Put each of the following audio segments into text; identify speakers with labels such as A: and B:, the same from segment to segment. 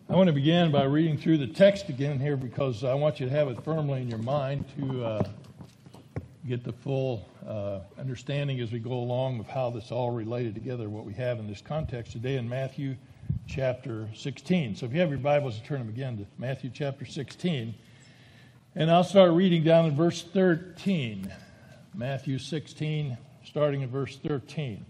A: I want to begin by reading through the text again here because I want you to have it firmly in your mind to get the full understanding as we go along of how this all related together, what we have in this context today in Matthew chapter 16. So if you have your Bibles, turn them again to Matthew chapter 16. And I'll start reading down in verse 13. Matthew 16, starting in verse 13.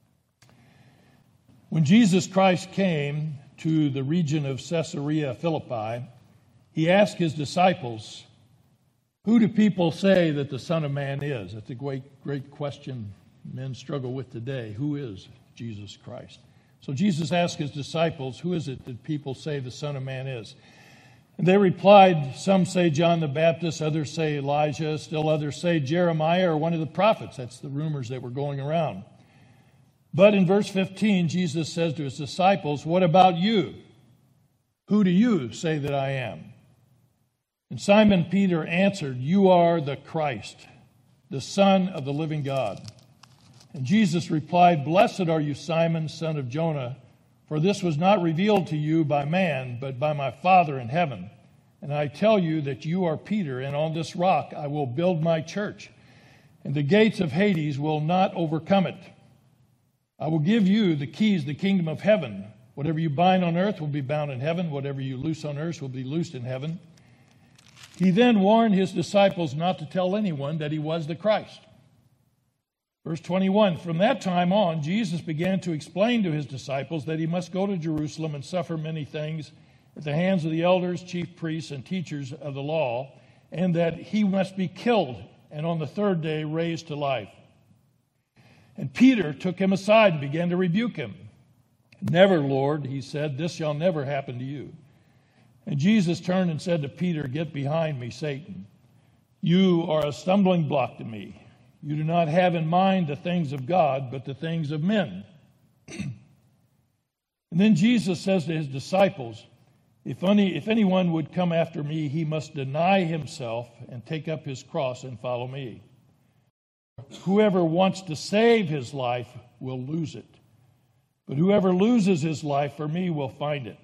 A: When Jesus Christ came to the region of Caesarea Philippi, he asked his disciples, "Who do people say that the Son of Man is?" That's a great question men struggle with today. Who is Jesus Christ? So Jesus asked his disciples, "Who is it that people say the Son of Man is?" And they replied, "Some say John the Baptist, others say Elijah, still others say Jeremiah or one of the prophets." That's the rumors that were going around. But in verse 15, Jesus says to his disciples, "What about you? Who do you say that I am?" And Simon Peter answered, "You are the Christ, the Son of the living God." And Jesus replied, "Blessed are you, Simon, son of Jonah, for this was not revealed to you by man, but by my Father in heaven. And I tell you that you are Peter, and on this rock I will build my church, and the gates of Hades will not overcome it. I will give you the keys, the kingdom of heaven. Whatever you bind on earth will be bound in heaven. Whatever you loose on earth will be loosed in heaven." He then warned his disciples not to tell anyone that he was the Christ. Verse 21, from that time on, Jesus began to explain to his disciples that he must go to Jerusalem and suffer many things at the hands of the elders, chief priests, and teachers of the law, and that he must be killed and on the third day raised to life. And Peter took him aside and began to rebuke him. "Never, Lord," he said, "this shall never happen to you." And Jesus turned and said to Peter, "Get behind me, Satan. You are a stumbling block to me. You do not have in mind the things of God, but the things of men." And then Jesus says to his disciples, if anyone would come after me, he must deny himself and take up his cross and follow me. Whoever wants to save his life will lose it, but whoever loses his life for me will find it.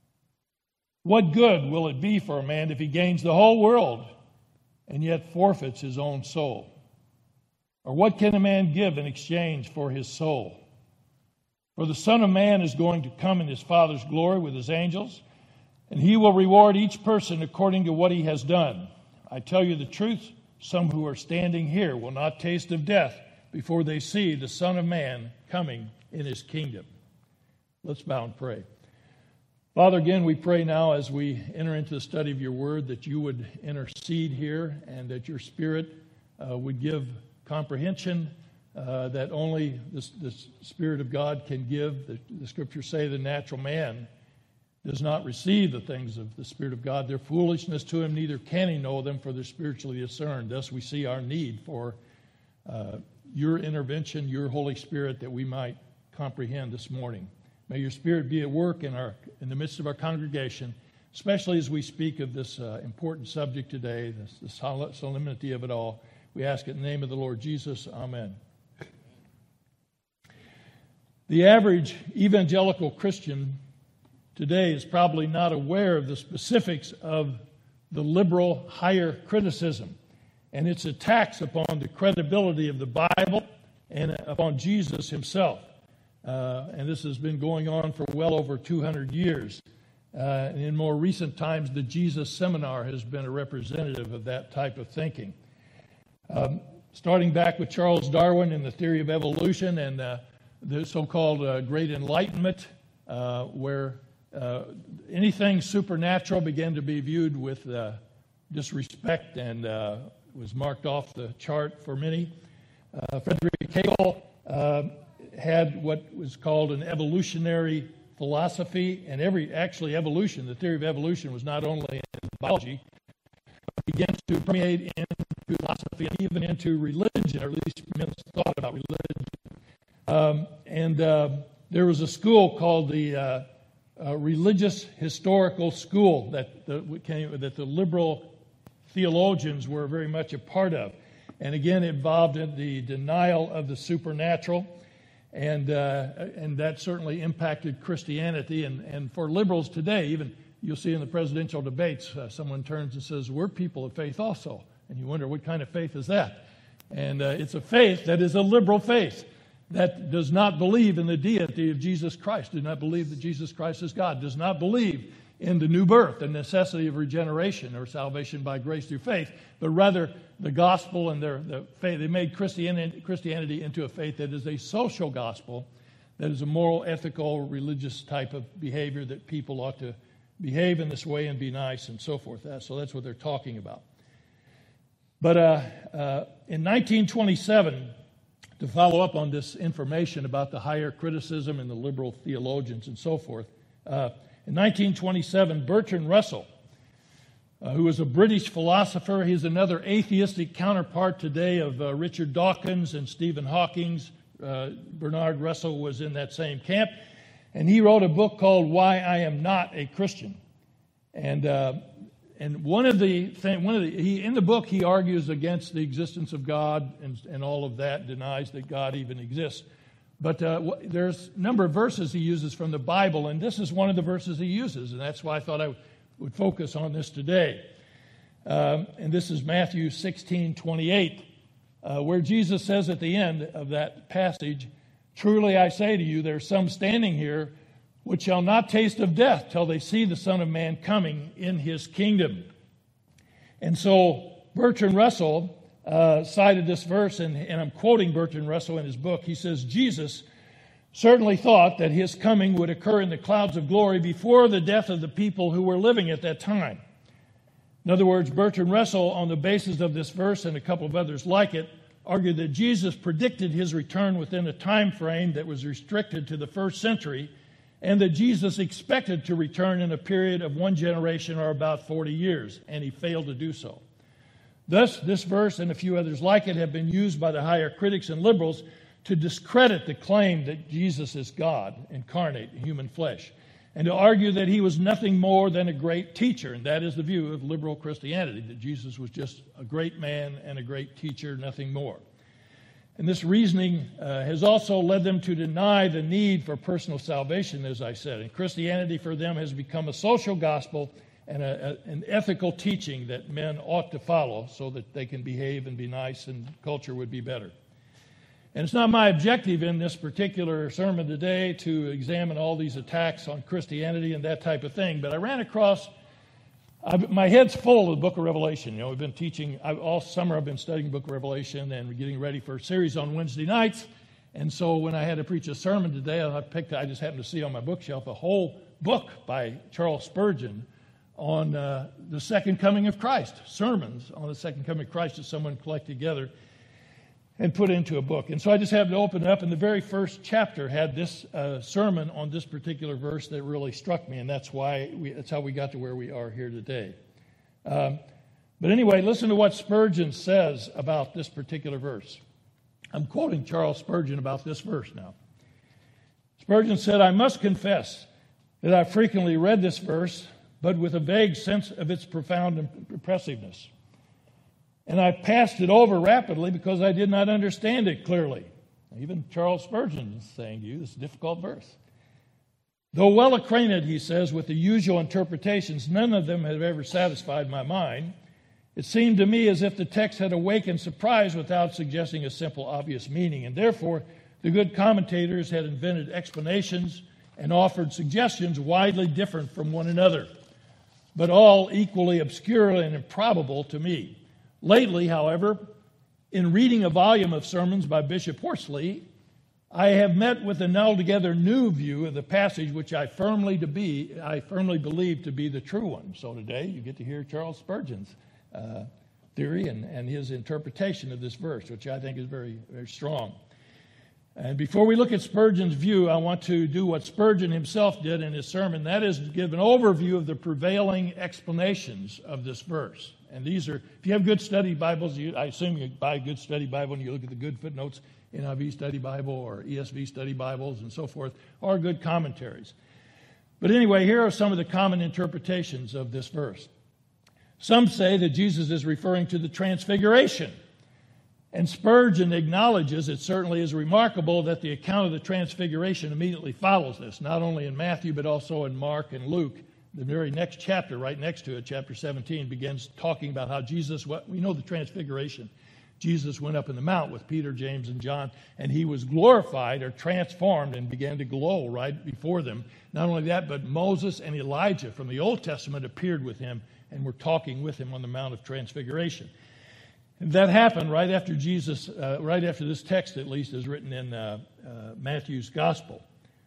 A: What good will it be for a man if he gains the whole world and yet forfeits his own soul? Or what can a man give in exchange for his soul? For the Son of Man is going to come in his Father's glory with his angels, and he will reward each person according to what he has done. I tell you the truth, some who are standing here will not taste of death before they see the Son of Man coming in his kingdom. Let's bow and pray. Father, again, we pray now as we enter into the study of your word that you would intercede here and that your Spirit would give comprehension that only the Spirit of God can give. The Scriptures say the natural man does not receive the things of the Spirit of God. They're foolishness to him, neither can he know them, for they're spiritually discerned. Thus we see our need for your intervention, your Holy Spirit, that we might comprehend this morning. May your Spirit be at work in the midst of our congregation, especially as we speak of this important subject today, the solemnity of it all. We ask it in the name of the Lord Jesus. Amen. The average evangelical Christian today is probably not aware of the specifics of the liberal higher criticism and its attacks upon the credibility of the Bible and upon Jesus himself. And this has been going on for well over 200 years. And in more recent times, the Jesus Seminar has been a representative of that type of thinking. Starting back with Charles Darwin and the theory of evolution and the so-called Great Enlightenment, where anything supernatural began to be viewed with disrespect and was marked off the chart for many. Frederick Hegel had what was called an evolutionary philosophy, and evolution, the theory of evolution, was not only in biology, but began to permeate into philosophy and even into religion, or at least men thought about religion. There was a school called the Religious Historical School that the liberal theologians were very much a part of. And again, it involved in the denial of the supernatural. And that certainly impacted Christianity. And for liberals today, even you'll see in the presidential debates, someone turns and says, we're people of faith also. And you wonder, what kind of faith is that? And it's a faith that is a liberal faith that does not believe in the deity of Jesus Christ, does not believe that Jesus Christ is God, does not believe in the new birth, the necessity of regeneration or salvation by grace through faith, but rather the gospel and the faith. They made Christianity into a faith that is a social gospel, that is a moral, ethical, religious type of behavior, that people ought to behave in this way and be nice and so forth. So that's what they're talking about. But in 1927, to follow up on this information about the higher criticism and the liberal theologians and so forth, in 1927, Bertrand Russell, who was a British philosopher, he's another atheistic counterpart today of Richard Dawkins and Stephen Hawking. Bernard Russell was in that same camp, and he wrote a book called Why I Am Not a Christian. And in the book he argues against the existence of God and all of that, denies that God even exists. But there's a number of verses he uses from the Bible, and this is one of the verses he uses, and that's why I thought I would focus on this today. And this is Matthew 16:28, where Jesus says at the end of that passage, "Truly I say to you, there are some standing here which shall not taste of death till they see the Son of Man coming in his kingdom." And so Bertrand Russell cited this verse, and I'm quoting Bertrand Russell in his book. He says, Jesus certainly thought that his coming would occur in the clouds of glory before the death of the people who were living at that time. In other words, Bertrand Russell, on the basis of this verse and a couple of others like it, argued that Jesus predicted his return within a time frame that was restricted to the first century, and that Jesus expected to return in a period of one generation or about 40 years, and he failed to do so. Thus, this verse and a few others like it have been used by the higher critics and liberals to discredit the claim that Jesus is God incarnate in human flesh, and to argue that he was nothing more than a great teacher. And that is the view of liberal Christianity, that Jesus was just a great man and a great teacher, nothing more. And this reasoning has also led them to deny the need for personal salvation, as I said. And Christianity for them has become a social gospel and an ethical teaching that men ought to follow so that they can behave and be nice and culture would be better. And it's not my objective in this particular sermon today to examine all these attacks on Christianity and that type of thing, but I ran across, my head's full of the book of Revelation. You know, we've been teaching, all summer I've been studying the book of Revelation, and we're getting ready for a series on Wednesday nights. And so when I had to preach a sermon today, I just happened to see on my bookshelf a whole book by Charles Spurgeon on the second coming of Christ, sermons on the second coming of Christ that someone collected together and put into a book. And so I just happened to open it up, and the very first chapter had this sermon on this particular verse that really struck me, and that's how we got to where we are here today. But anyway, listen to what Spurgeon says about this particular verse. I'm quoting Charles Spurgeon about this verse now. Spurgeon said, "I must confess that I frequently read this verse, but with a vague sense of its profound impressiveness. And I passed it over rapidly because I did not understand it clearly." Even Charles Spurgeon is saying to you, this is a difficult verse. "Though well acquainted," he says, "with the usual interpretations, none of them have ever satisfied my mind. It seemed to me as if the text had awakened surprise without suggesting a simple, obvious meaning. And therefore, the good commentators had invented explanations and offered suggestions widely different from one another, but all equally obscure and improbable to me. Lately, however, in reading a volume of sermons by Bishop Horsley, I have met with an altogether new view of the passage, which I firmly believe to be the true one." So today you get to hear Charles Spurgeon's theory and his interpretation of this verse, which I think is very, very strong. And before we look at Spurgeon's view, I want to do what Spurgeon himself did in his sermon. That is, give an overview of the prevailing explanations of this verse. And these are, if you have good study Bibles, I assume you buy a good study Bible and you look at the good footnotes, NIV study Bible or ESV study Bibles and so forth, or good commentaries. But anyway, here are some of the common interpretations of this verse. Some say that Jesus is referring to the transfiguration. And Spurgeon acknowledges it certainly is remarkable that the account of the transfiguration immediately follows this, not only in Matthew but also in Mark and Luke. The very next chapter, right next to it, chapter 17, begins talking about how Jesus, we know the transfiguration. Jesus went up in the mount with Peter, James, and John, and he was glorified or transformed and began to glow right before them. Not only that, but Moses and Elijah from the Old Testament appeared with him and were talking with him on the Mount of Transfiguration. And that happened right after Jesus, right after this text at least is written in Matthew's Gospel.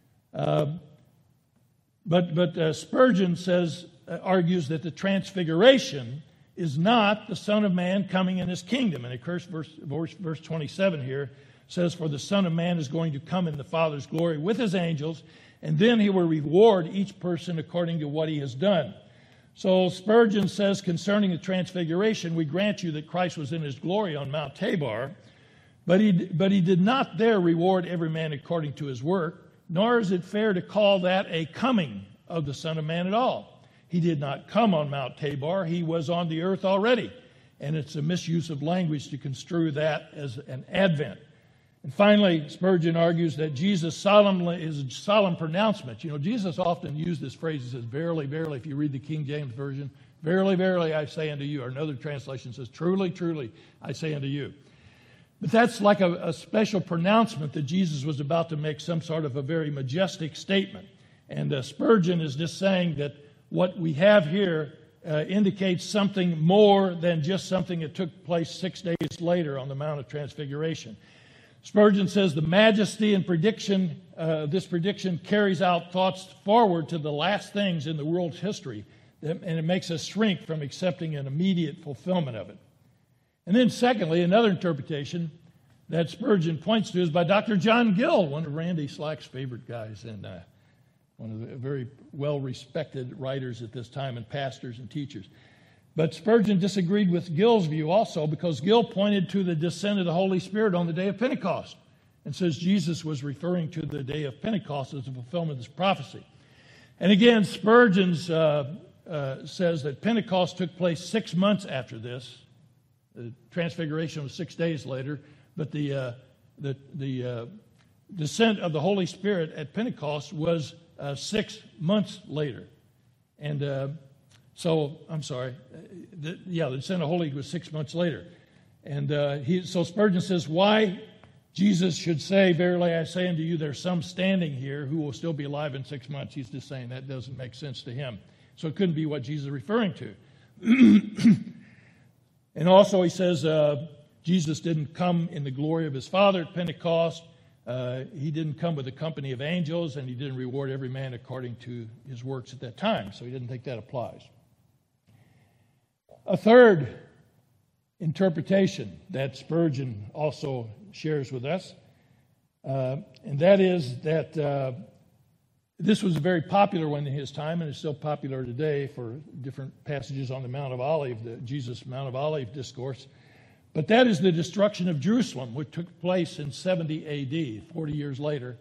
A: But Spurgeon argues that the transfiguration is not the Son of Man coming in his kingdom. And of course, verse 27 here says, "For the Son of Man is going to come in the Father's glory with his angels, and then he will reward each person according to what he has done." So Spurgeon says concerning the transfiguration, we grant you that Christ was in his glory on Mount Tabor, but he did not there reward every man according to his work, nor is it fair to call that a coming of the Son of Man at all. He did not come on Mount Tabor. He was on the earth already. And it's a misuse of language to construe that as an advent. And finally, Spurgeon argues that Jesus' solemn pronouncement. Jesus often used this phrase. He says, "Verily, verily," if you read the King James Version, "Verily, verily, I say unto you." Or another translation says, "Truly, truly, I say unto you." But that's like a special pronouncement that Jesus was about to make some sort of a very majestic statement. And Spurgeon is just saying that what we have here indicates something more than just something that took place 6 days later on the Mount of Transfiguration. Spurgeon says the majesty and prediction, this prediction carries out thoughts forward to the last things in the world's history, and it makes us shrink from accepting an immediate fulfillment of it. And then secondly, another interpretation that Spurgeon points to is by Dr. John Gill, one of Randy Slack's favorite guys, and one of the very well-respected writers at this time, and pastors and teachers. But Spurgeon disagreed with Gill's view also, because Gill pointed to the descent of the Holy Spirit on the day of Pentecost and says Jesus was referring to the day of Pentecost as the fulfillment of this prophecy. And again, Spurgeon says that Pentecost took place 6 months after this. The Transfiguration was 6 days later, but the descent of the Holy Spirit at Pentecost was 6 months later. And the descent of the Holy was 6 months later. And so Spurgeon says, why Jesus should say, "Verily I say unto you, there's some standing here who will still be alive in 6 months." He's just saying that doesn't make sense to him. So it couldn't be what Jesus is referring to. And also he says Jesus didn't come in the glory of his Father at Pentecost. He didn't come with a company of angels, and he didn't reward every man according to his works at that time. So he didn't think that applies. A third interpretation that Spurgeon also shares with us, and that is that this was a very popular one in his time, and it's still popular today for different passages on the Mount of Olives, the Jesus Mount of Olives discourse. But that is the destruction of Jerusalem, which took place in 70 A.D., 40 years later.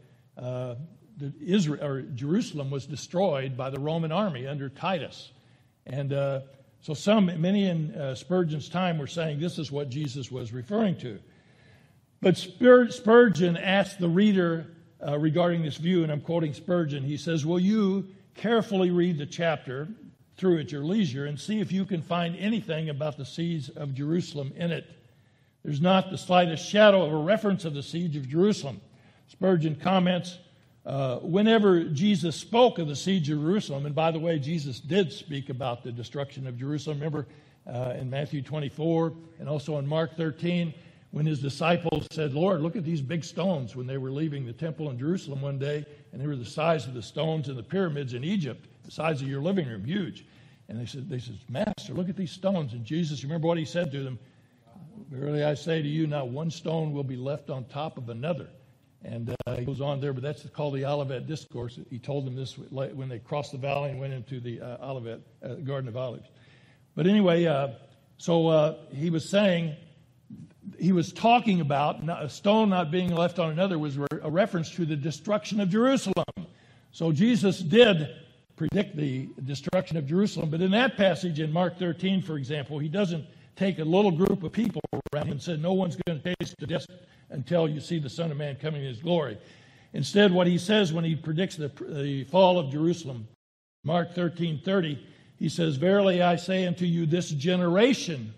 A: Jerusalem was destroyed by the Roman army under Titus. And so many in Spurgeon's time were saying this is what Jesus was referring to. But Spurgeon asked the reader regarding this view, and I'm quoting Spurgeon. He says, "Will you carefully read the chapter through at your leisure and see if you can find anything about the siege of Jerusalem in it? There's not the slightest shadow of a reference of the siege of Jerusalem." Spurgeon comments, whenever Jesus spoke of the siege of Jerusalem, and by the way, Jesus did speak about the destruction of Jerusalem. Remember in Matthew 24 and also in Mark 13, when his disciples said, "Lord, look at these big stones," when they were leaving the temple in Jerusalem one day, and they were the size of the stones in the pyramids in Egypt, the size of your living room, huge. And they said, "Master, look at these stones." And Jesus, remember what he said to them? "Verily I say to you, not one stone will be left on top of another." And he goes on there, but that's called the Olivet Discourse. He told them this when they crossed the valley and went into the Garden of Olives. But anyway, he was saying, he was talking about a stone not being left on another was a reference to the destruction of Jerusalem. So Jesus did predict the destruction of Jerusalem. But in that passage in Mark 13, for example, he doesn't take a little group of people around him and said, no one's going to taste the death until you see the Son of Man coming in his glory. Instead, what he says when he predicts the fall of Jerusalem, Mark 13:30, he says, verily I say unto you, this generation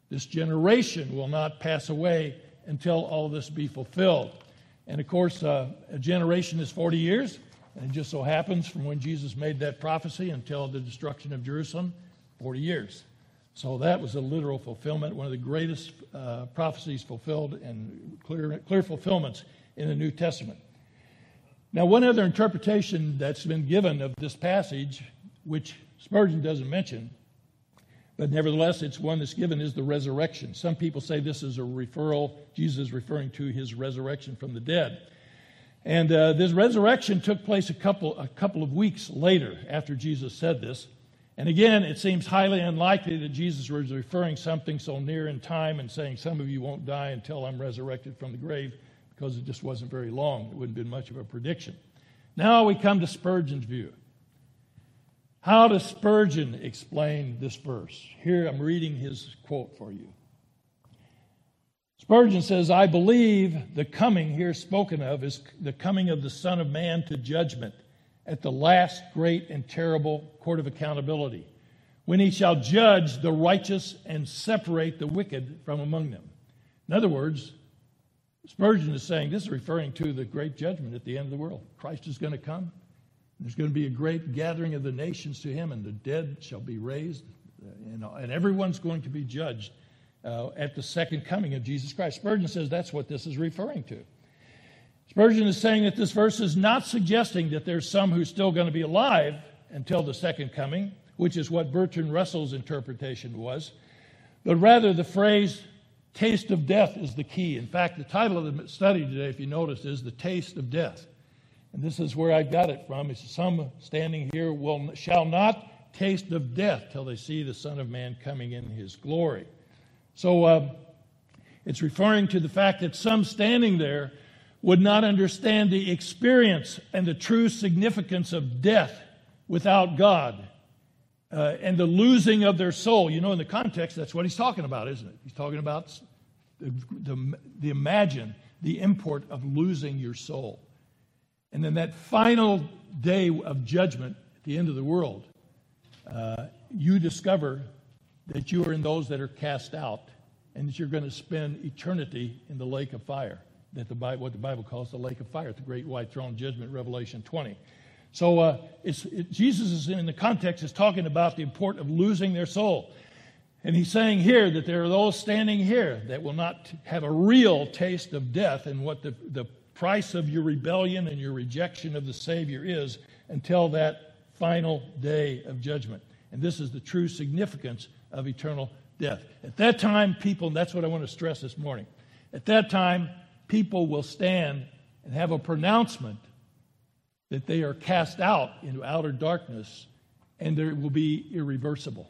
A: will not pass away until all this be fulfilled. And of course, a generation is 40 years. And it just so happens from when Jesus made that prophecy until the destruction of Jerusalem, 40 years. So that was a literal fulfillment, one of the greatest prophecies fulfilled and clear fulfillments in the New Testament. Now, one other interpretation that's been given of this passage, which Spurgeon doesn't mention, but nevertheless it's one that's given, is the resurrection. Some people say this is a referral, Jesus is referring to his resurrection from the dead. And this resurrection took place a couple of weeks later after Jesus said this. And again, it seems highly unlikely that Jesus was referring something so near in time and saying, some of you won't die until I'm resurrected from the grave, because it just wasn't very long. It wouldn't have been much of a prediction. Now we come to Spurgeon's view. How does Spurgeon explain this verse? Here I'm reading his quote for you. Spurgeon says, I believe the coming here spoken of is the coming of the Son of Man to judgment at the last great and terrible court of accountability, when he shall judge the righteous and separate the wicked from among them. In other words, Spurgeon is saying this is referring to the great judgment at the end of the world. Christ is going to come. There's going to be a great gathering of the nations to him, and the dead shall be raised, and everyone's going to be judged at the second coming of Jesus Christ. Spurgeon says that's what this is referring to. Spurgeon is saying that this verse is not suggesting that there's some who's still going to be alive until the second coming, which is what Bertrand Russell's interpretation was, but rather the phrase taste of death is the key. In fact, the title of the study today, if you notice, is The Taste of Death. And this is where I got it from. It's some standing here shall not taste of death till they see the Son of Man coming in his glory. So it's referring to the fact that some standing there would not understand the experience and the true significance of death without God and the losing of their soul. You know, in the context, that's what he's talking about, isn't it? He's talking about the import of losing your soul. And then that final day of judgment at the end of the world, you discover that you are in those that are cast out and that you're going to spend eternity in the lake of fire, what the Bible calls the lake of fire, at the great white throne judgment, Revelation 20. So Jesus is in the context is talking about the import of losing their soul. And he's saying here that there are those standing here that will not have a real taste of death and what the price of your rebellion and your rejection of the Savior is until that final day of judgment. And this is the true significance of eternal death. At that time, people, and that's what I want to stress this morning, at that time, people will stand and have a pronouncement that they are cast out into outer darkness, and there will be irreversible.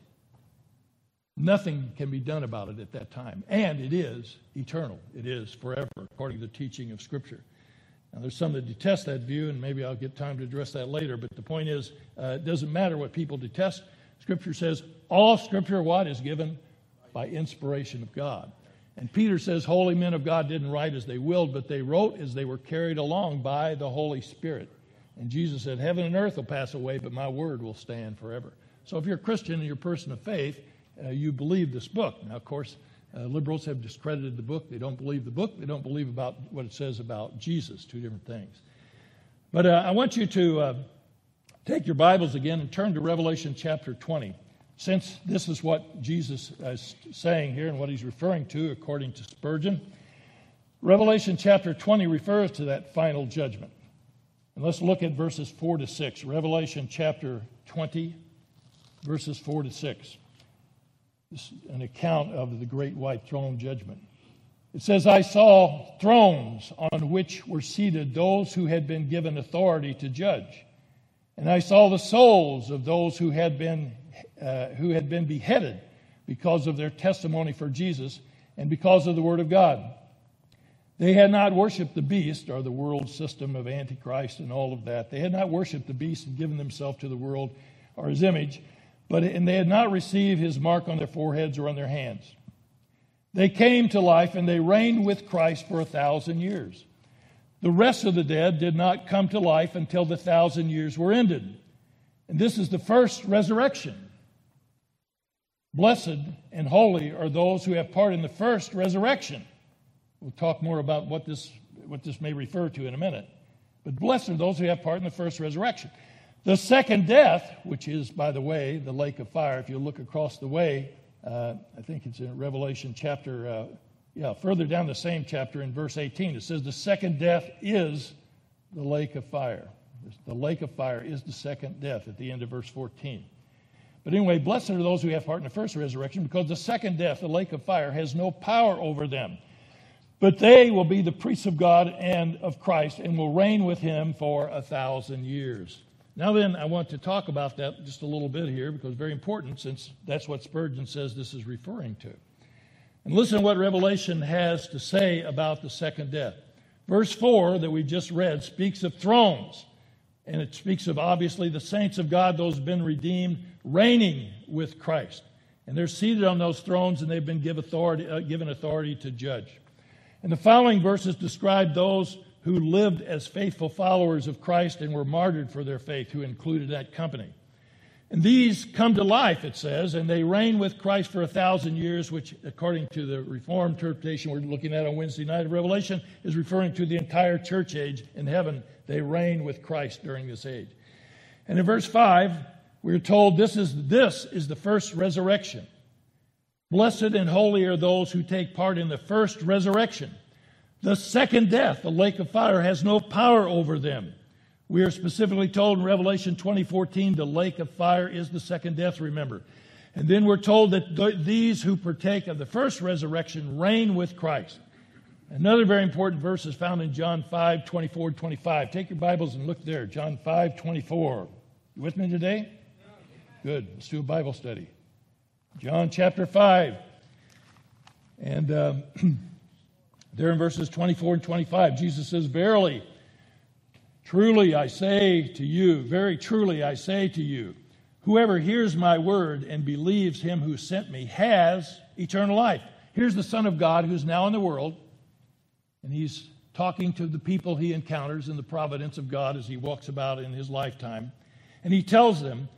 A: Nothing can be done about it at that time. And it is eternal. It is forever, according to the teaching of Scripture. Now, there's some that detest that view, and maybe I'll get time to address that later, but the point is, it doesn't matter what people detest. Scripture says all Scripture, what, is given by inspiration of God. And Peter says holy men of God didn't write as they willed, but they wrote as they were carried along by the Holy Spirit. And Jesus said, heaven and earth will pass away, but my word will stand forever. So if you're a Christian and you're a person of faith, you believe this book. Now, of course, liberals have discredited the book. They don't believe the book. They don't believe about what it says about Jesus, two different things. But I want you to take your Bibles again and turn to Revelation chapter 20. Since this is what Jesus is saying here and what he's referring to according to Spurgeon, Revelation chapter 20 refers to that final judgment. And let's look at verses 4 to 6. Revelation chapter 20, verses 4 to 6. This is an account of the great white throne judgment. It says, I saw thrones on which were seated those who had been given authority to judge. And I saw the souls of those who had been beheaded because of their testimony for Jesus and because of the word of God. They had not worshipped the beast, or the world system of Antichrist and all of that. They had not worshipped the beast and given themselves to the world or his image, and they had not received his mark on their foreheads or on their hands. They came to life and they reigned with Christ for 1,000 years. The rest of the dead did not come to life until the 1,000 years were ended. And this is the first resurrection. Blessed and holy are those who have part in the first resurrection. We'll talk more about what this may refer to in a minute. But blessed are those who have part in the first resurrection. The second death, which is, by the way, the lake of fire. If you look across the way, I think it's in Revelation chapter, further down the same chapter in verse 18. It says the second death is the lake of fire. The lake of fire is the second death at the end of verse 14. But anyway, blessed are those who have part in the first resurrection, because the second death, the lake of fire, has no power over them. But they will be the priests of God and of Christ and will reign with him for 1,000 years. Now then, I want to talk about that just a little bit here, because it's very important, since that's what Spurgeon says this is referring to. And listen to what Revelation has to say about the second death. Verse 4 that we just read speaks of thrones. And it speaks of, obviously, the saints of God, those who have been redeemed, reigning with Christ. And they're seated on those thrones, and they've been given authority to judge. And the following verses describe those who lived as faithful followers of Christ and were martyred for their faith, who included that company. And these come to life, it says, and they reign with Christ for 1,000 years, which, according to the Reformed interpretation we're looking at on Wednesday night of Revelation, is referring to the entire church age in heaven. They reign with Christ during this age. And in verse 5, we're told this is the first resurrection. Blessed and holy are those who take part in the first resurrection. The second death, the lake of fire, has no power over them. We are specifically told in Revelation 20:14, the lake of fire is the second death, remember. And then we're told that these who partake of the first resurrection reign with Christ. Another very important verse is found in John 5:24-25. Take your Bibles and look there. John 5:24. You with me today? Good. Let's do a Bible study. John chapter 5. And there in verses 24 and 25, Jesus says, Verily, truly I say to you, very truly I say to you, whoever hears my word and believes him who sent me has eternal life. Here's the Son of God who's now in the world, and he's talking to the people he encounters in the providence of God as he walks about in his lifetime. And he tells them,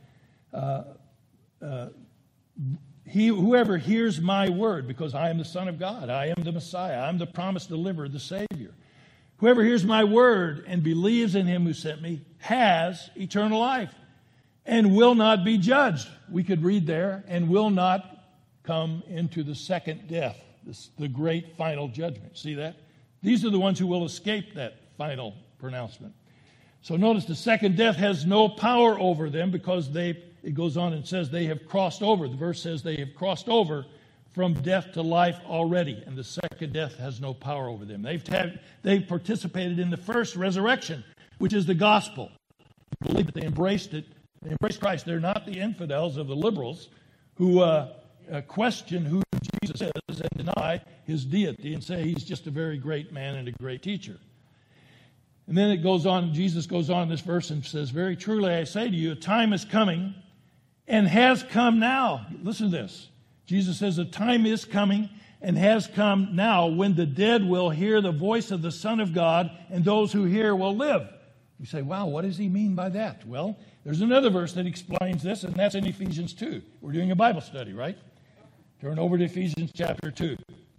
A: whoever hears my word, because I am the Son of God, I am the Messiah, I'm the promised deliverer, the Savior. Whoever hears my word and believes in him who sent me has eternal life and will not be judged. We could read there, and will not come into the second death, the great final judgment. See that? These are the ones who will escape that final pronouncement. So notice the second death has no power over them, because it goes on and says they have crossed over. The verse says they have crossed over from death to life already, and the second death has no power over them. They've participated in the first resurrection, which is the gospel. They believe that they embraced it. They embraced Christ. They're not the infidels of the liberals who question who Jesus is and deny his deity and say he's just a very great man and a great teacher. And then it goes on, Jesus goes on in this verse and says, Very truly I say to you, a time is coming and has come now. Listen to this. Jesus says, a time is coming and has come now when the dead will hear the voice of the Son of God, and those who hear will live. You say, wow, what does he mean by that? Well, there's another verse that explains this, and that's in Ephesians 2. We're doing a Bible study, right? Turn over to Ephesians chapter 2.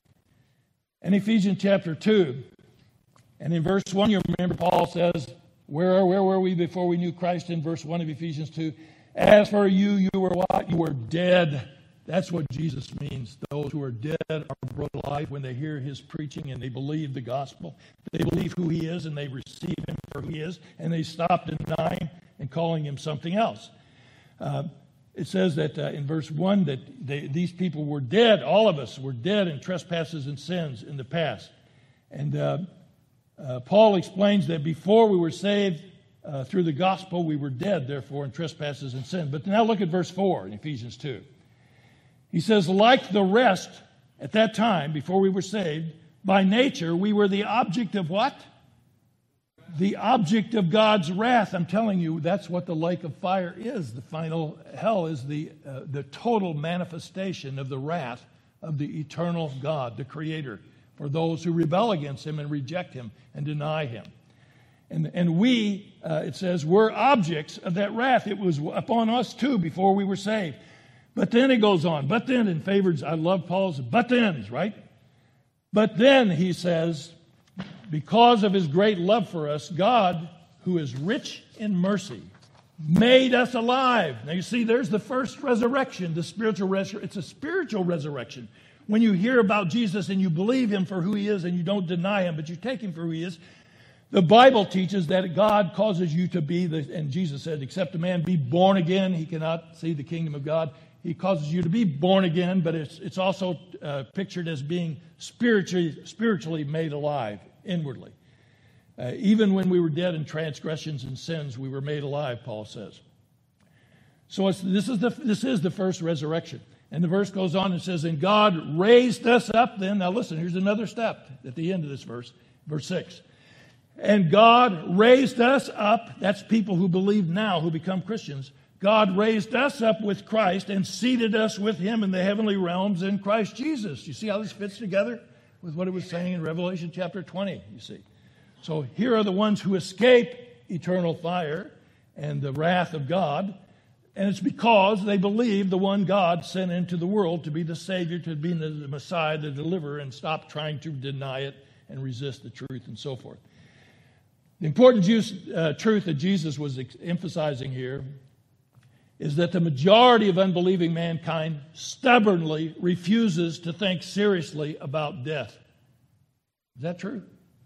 A: In Ephesians chapter 2, and in verse 1, you remember Paul says, where were we before we knew Christ? In verse 1 of Ephesians 2, as for you, you were what? You were dead. That's what Jesus means. Those who are dead are brought to life when they hear his preaching and they believe the gospel. They believe who he is and they receive him for who he is, and they stop denying and calling him something else. It says that in verse 1 that these people were dead. All of us were dead in trespasses and sins in the past. And Paul explains that before we were saved through the gospel, we were dead, therefore, in trespasses and sin. But now look at verse 4 in Ephesians 2. He says, like the rest at that time, before we were saved, by nature we were the object of what? The object of God's wrath. I'm telling you, that's what the lake of fire is. The final hell is the total manifestation of the wrath of the eternal God, the Creator, for those who rebel against Him and reject Him and deny Him. And we, it says, were objects of that wrath. It was upon us too before we were saved. But then it goes on. But then, in favors, I love Paul's but thens, right? But then, he says, because of His great love for us, God, who is rich in mercy, made us alive. Now you see, there's the first resurrection, the spiritual resurrection. It's a spiritual resurrection. When you hear about Jesus and you believe Him for who He is and you don't deny Him, but you take Him for who He is, the Bible teaches that God causes you to be, and Jesus said, except a man be born again, he cannot see the kingdom of God. He causes you to be born again, but it's also pictured as being spiritually made alive inwardly. Even when we were dead in transgressions and sins, we were made alive, Paul says. So this is the first resurrection. And the verse goes on and says, and God raised us up then. Now listen, here's another step at the end of this verse, verse 6. And God raised us up, that's people who believe now, who become Christians. God raised us up with Christ and seated us with Him in the heavenly realms in Christ Jesus. You see how this fits together with what it was saying in Revelation chapter 20, you see. So here are the ones who escape eternal fire and the wrath of God. And it's because they believe the one God sent into the world to be the Savior, to be the Messiah, the deliverer, and stop trying to deny it and resist the truth and so forth. The important truth that Jesus was emphasizing here is that the majority of unbelieving mankind stubbornly refuses to think seriously about death. Is that true?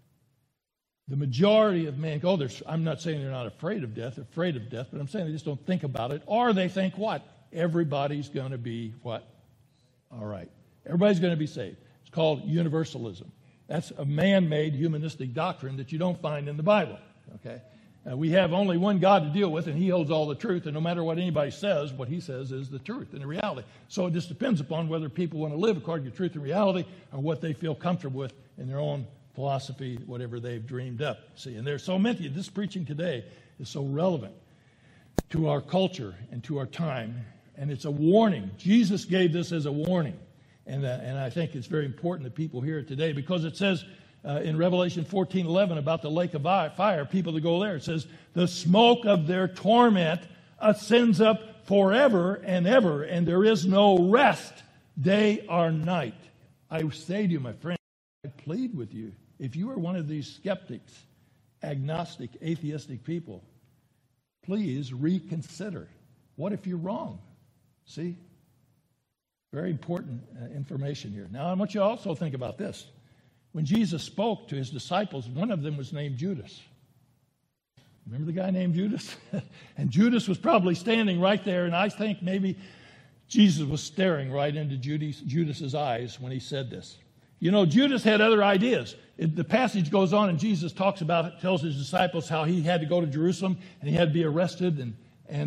A: The majority of mankind, I'm not saying they're not afraid of death, but I'm saying they just don't think about it. Or they think what? Everybody's going to be what? All right. Everybody's going to be saved. It's called universalism. That's a man-made humanistic doctrine that you don't find in the Bible. Okay? We have only one God to deal with, and He holds all the truth, and no matter what anybody says, what He says is the truth and the reality. So it just depends upon whether people want to live according to truth and reality or what they feel comfortable with in their own philosophy, whatever they've dreamed up. See, and there's so many. This preaching today is so relevant to our culture and to our time, and it's a warning. Jesus gave this as a warning, and I think it's very important that people hear it today because it says in Revelation 14:11 about the lake of fire, people that go there, it says, the smoke of their torment ascends up forever and ever, and there is no rest day or night. I say to you, my friend, I plead with you, if you are one of these skeptics, agnostic, atheistic people, please reconsider. What if you're wrong? See? Very important information here. Now, I want you to also think about this. When Jesus spoke to His disciples, one of them was named Judas. Remember the guy named Judas? And Judas was probably standing right there, and I think maybe Jesus was staring right into Judas's eyes when He said this. You know, Judas had other ideas. The passage goes on, and Jesus talks about it, tells His disciples how He had to go to Jerusalem, and He had to be arrested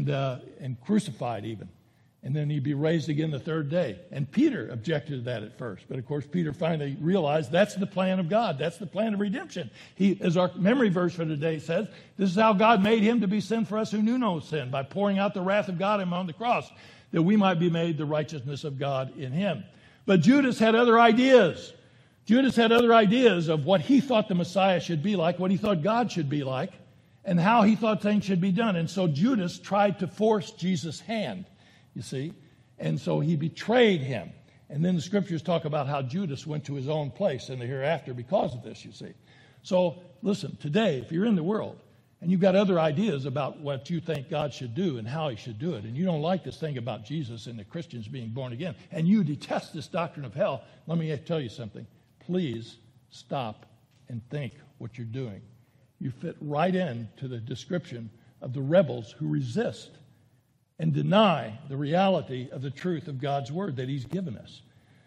A: and crucified even. And then He'd be raised again the third day. And Peter objected to that at first. But, of course, Peter finally realized that's the plan of God. That's the plan of redemption. As our memory verse for today says, this is how God made Him to be sin for us who knew no sin, by pouring out the wrath of God on the cross, that we might be made the righteousness of God in Him. But Judas had other ideas. Judas had other ideas of what he thought the Messiah should be like, what he thought God should be like, and how he thought things should be done. And so Judas tried to force Jesus' hand, you see. And so he betrayed Him. And then the Scriptures talk about how Judas went to his own place in the hereafter because of this, you see. So, listen, today, if you're in the world and you've got other ideas about what you think God should do and how He should do it, and you don't like this thing about Jesus and the Christians being born again, and you detest this doctrine of hell, let me tell you something. Please stop and think what you're doing. You fit right into the description of the rebels who resist and deny the reality of the truth of God's Word that He's given us.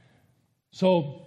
A: So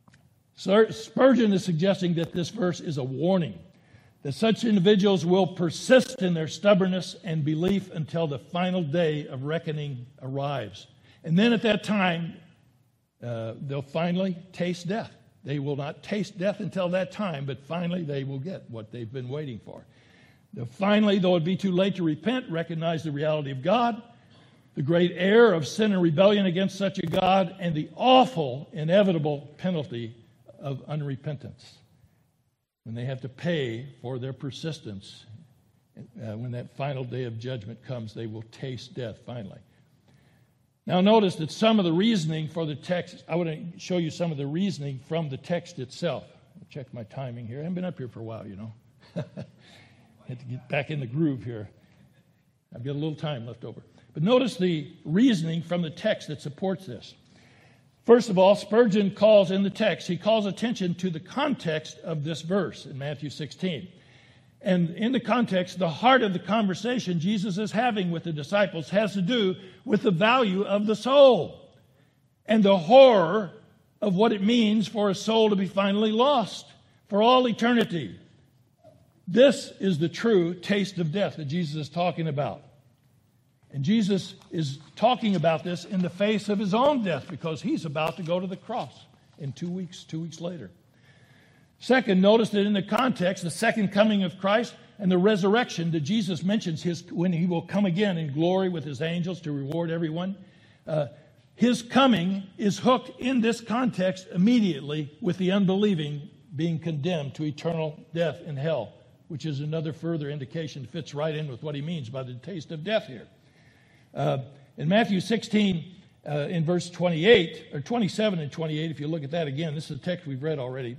A: Spurgeon is suggesting that this verse is a warning, that such individuals will persist in their stubbornness and belief until the final day of reckoning arrives. And then at that time, they'll finally taste death. They will not taste death until that time, but finally they will get what they've been waiting for. Finally, though it be too late to repent, recognize the reality of God, the great error of sin and rebellion against such a God, and the awful, inevitable penalty of unrepentance, when they have to pay for their persistence. When that final day of judgment comes, they will taste death finally. Now notice that some of the reasoning for the text, I want to show you some of the reasoning from the text itself. I'll check my timing here. I haven't been up here for a while, you know. Had to get back in the groove here. I've got a little time left over. But notice the reasoning from the text that supports this. First of all, Spurgeon calls in the text, he calls attention to the context of this verse in Matthew 16. And in the context, the heart of the conversation Jesus is having with the disciples has to do with the value of the soul and the horror of what it means for a soul to be finally lost for all eternity. This is the true taste of death that Jesus is talking about. And Jesus is talking about this in the face of his own death because he's about to go to the cross in 2 weeks later. Second, notice that in the context, the second coming of Christ and the resurrection that Jesus mentions when he will come again in glory with his angels to reward everyone, his coming is hooked in this context immediately with the unbelieving being condemned to eternal death in hell, which is another further indication, fits right in with what he means by the taste of death here. In Matthew 16, in verse 28, or 27 and 28, if you look at that again, this is a text we've read already.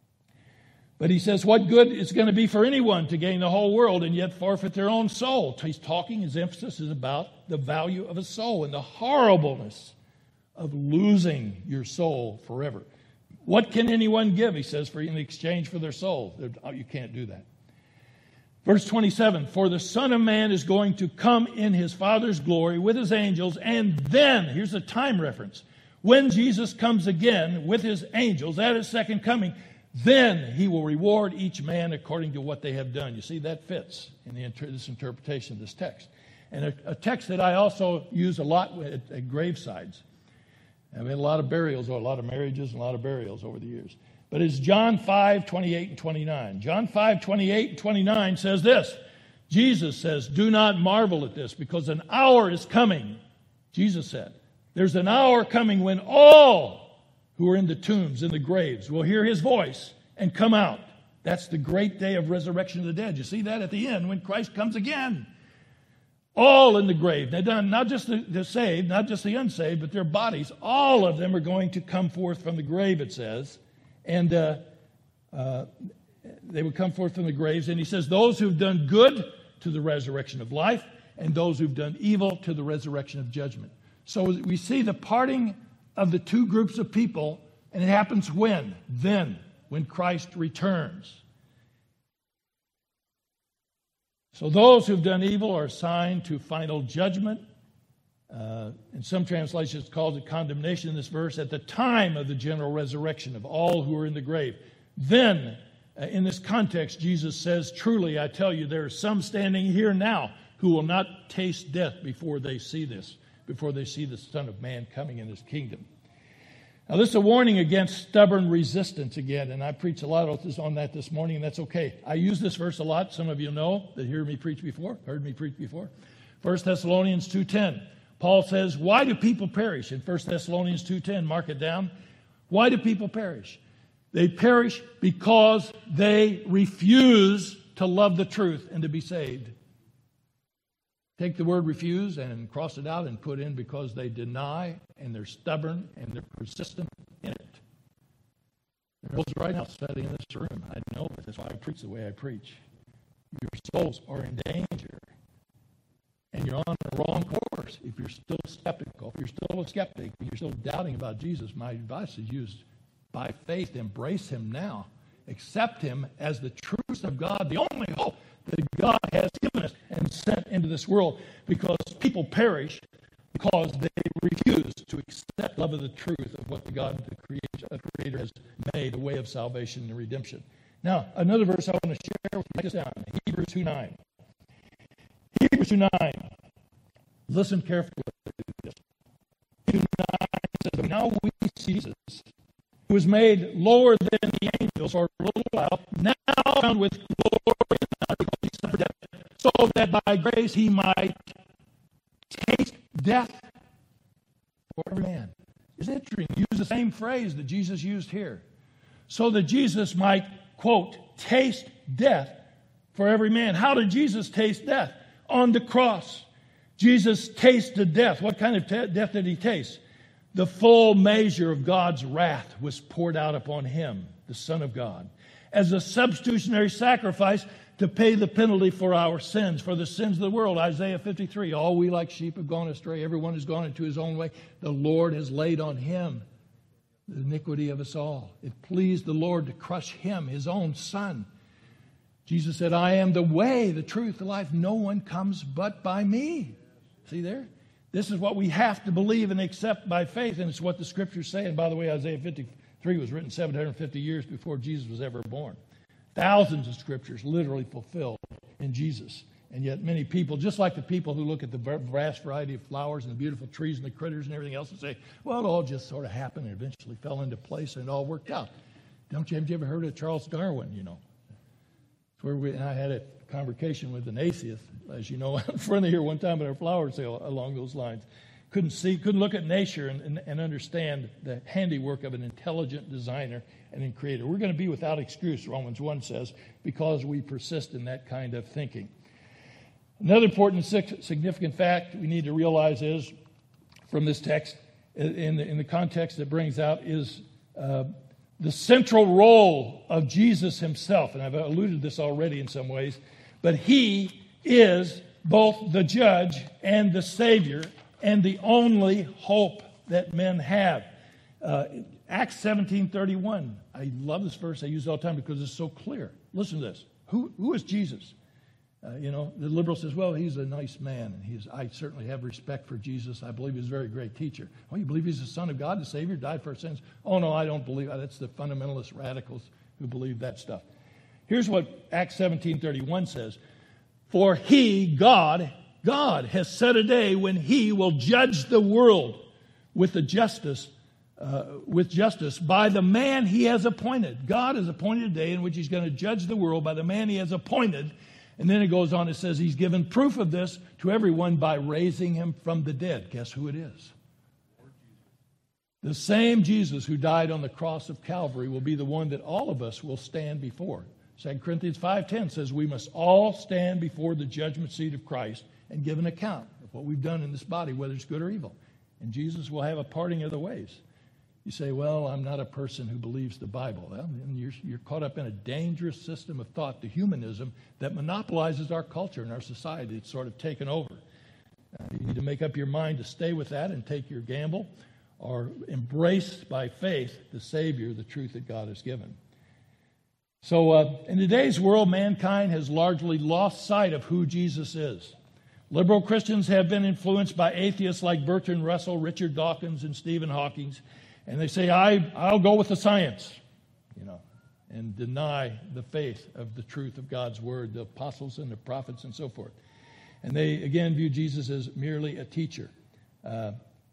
A: But he says, what good is going to be for anyone to gain the whole world and yet forfeit their own soul? He's talking, his emphasis is about the value of a soul and the horribleness of losing your soul forever. What can anyone give, he says, in exchange for their soul? You can't do that. Verse 27, for the Son of Man is going to come in his Father's glory with his angels, and then, here's a time reference, when Jesus comes again with his angels at his second coming, then he will reward each man according to what they have done. You see, that fits in this interpretation of this text. And a text that I also use a lot at gravesides. I've had a lot of burials, or a lot of marriages and a lot of burials over the years. But it's John 5, 28 and 29. John 5, 28 and 29 says this. Jesus says, do not marvel at this, because an hour is coming. Jesus said, there's an hour coming when all who are in the tombs, in the graves, will hear his voice and come out. That's the great day of resurrection of the dead. You see that at the end when Christ comes again. All in the grave. Now, not just the saved, not just the unsaved, but their bodies. All of them are going to come forth from the grave, it says. And they will come forth from the graves. And he says, those who've done good to the resurrection of life, and those who've done evil to the resurrection of judgment. So we see the parting of the two groups of people, and it happens when? Then, when Christ returns. So those who've done evil are assigned to final judgment. In some translations, it's called condemnation in this verse, at the time of the general resurrection of all who are in the grave. Then, in this context, Jesus says, truly, I tell you, there are some standing here now who will not taste death before they see this, before they see the Son of Man coming in his kingdom. Now, this is a warning against stubborn resistance again, and I preached a lot on that this morning, and that's okay. I use this verse a lot. Some of you know that heard me preach before. 1 Thessalonians 2:10. Paul says, why do people perish? In 1 Thessalonians 2:10, mark it down. Why do people perish? They perish because they refuse to love the truth and to be saved. Take the word refuse and cross it out and put in because they deny and they're stubborn and they're persistent in it. There are those right now sitting in this room. I know it. That's why I preach the way I preach. Your souls are in danger. And you're on the wrong course. If you're still skeptical, if you're still a skeptic, if you're still doubting about Jesus, my advice is used by faith. Embrace him now. Accept him as the truth of God, the only hope that God has given us and sent into this world, because people perish because they refuse to accept love of the truth of what God, the Creator, has made a way of salvation and redemption. Now, another verse I want to share with you. Write this down. Hebrews 2:9. Hebrews 2:9. Listen carefully to this. 2:9 says, now we see Jesus, who was made lower than the angels for a little while, now found with glory and honor because he suffered death, so that by grace he might taste death for every man. Isn't it interesting? Use the same phrase that Jesus used here. So that Jesus might, quote, taste death for every man. How did Jesus taste death? On the cross. Jesus tasted death. What kind of death did he taste? The full measure of God's wrath was poured out upon him, the Son of God, as a substitutionary sacrifice to pay the penalty for our sins, for the sins of the world. Isaiah 53, all we like sheep have gone astray. Everyone has gone into his own way. The Lord has laid on him the iniquity of us all. It pleased the Lord to crush him, his own Son. Jesus said, I am the way, the truth, the life. No one comes but by me. See there? This is what we have to believe and accept by faith, and it's what the Scriptures say. And by the way, Isaiah 53 was written 750 years before Jesus was ever born. Thousands of Scriptures literally fulfilled in Jesus. And yet many people, just like the people who look at the vast variety of flowers and the beautiful trees and the critters and everything else and say, well, it all just sort of happened and eventually fell into place and it all worked out. Have you ever heard of Charles Darwin, you know? And I had a conversation with an atheist, as you know, in front of here one time at our flower sale along those lines. Couldn't look at nature and understand the handiwork of an intelligent designer and in creator. We're going to be without excuse, Romans 1 says, because we persist in that kind of thinking. Another important significant fact we need to realize is, from this text, in the context it brings out, is the central role of Jesus himself. And I've alluded to this already in some ways, but he is both the judge and the Savior and the only hope that men have. Acts 17:31. I love this verse. I use it all the time because it's so clear. Listen to this. Who is Jesus? The liberal says, well, he's a nice man. And I certainly have respect for Jesus. I believe he's a very great teacher. Oh, you believe he's the Son of God, the Savior, died for our sins? Oh, no, I don't believe that. That's the fundamentalist radicals who believe that stuff. Here's what Acts 17:31 says. For he, God has set a day when he will judge the world with justice by the man he has appointed. God has appointed a day in which he's going to judge the world by the man he has appointed. And then it goes on, it says he's given proof of this to everyone by raising him from the dead. Guess who it is? The same Jesus who died on the cross of Calvary will be the one that all of us will stand before. 2 Corinthians 5:10 says we must all stand before the judgment seat of Christ and give an account of what we've done in this body, whether it's good or evil. And Jesus will have a parting of the ways. You say, well, I'm not a person who believes the Bible. Well, you're caught up in a dangerous system of thought, the humanism, that monopolizes our culture and our society. It's sort of taken over. You need to make up your mind to stay with that and take your gamble, or embrace by faith the Savior, the truth that God has given. So in today's world, mankind has largely lost sight of who Jesus is. Liberal Christians have been influenced by atheists like Bertrand Russell, Richard Dawkins, and Stephen Hawking. And they say, I'll go with the science, and deny the faith of the truth of God's word, the apostles and the prophets and so forth. And they, again, view Jesus as merely a teacher. And